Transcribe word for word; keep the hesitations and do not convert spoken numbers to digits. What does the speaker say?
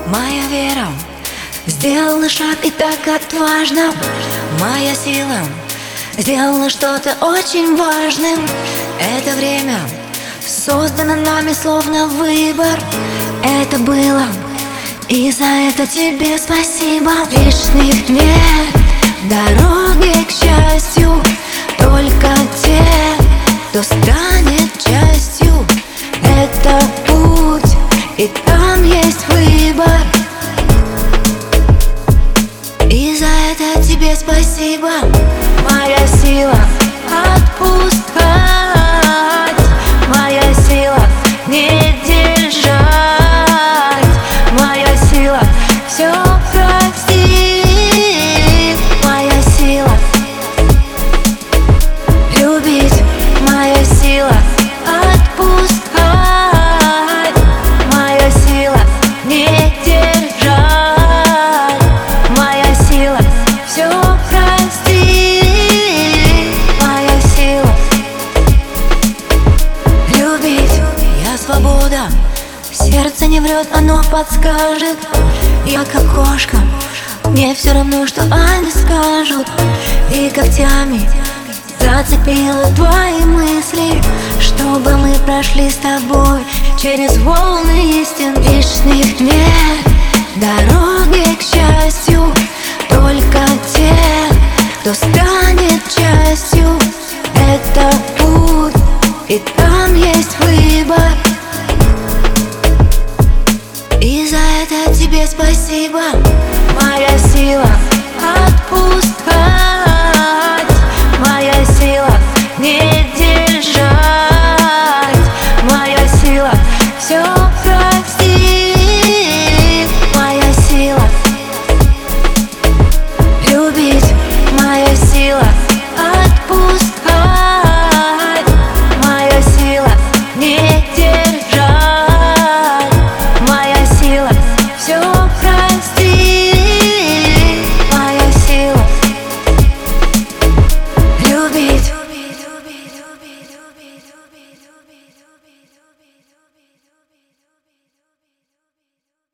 Моя вера сделала шаг и так отважно. Моя сила сделала что-то очень важным. Это время создано нами словно выбор. Это было, и за это тебе спасибо. Лишних нет дороги к счастью, только те, кто станет частью. Это путь, и там есть выбор. И за это тебе спасибо. Моя сила отпускать, моя сила не держать, моя сила все простить, моя сила любить, моя сила отпускать, моя сила не держать, моя сила все простить, моя сила любить. Я свобода, сердце не врет, оно подскажет. Я как кошка, мне все равно, что они скажут. И когтями зацепила твои мысли, чтобы мы прошли с тобой через волны истин. Лишних нет дороги к счастью, только те, кто станет частью. Это путь, и там есть выбор. И за это тебе спасибо. Моя сила отпускать, моя сила не держать, моя сила все простить, моя сила любить, моя сила отпускать, моя сила не держать, моя сила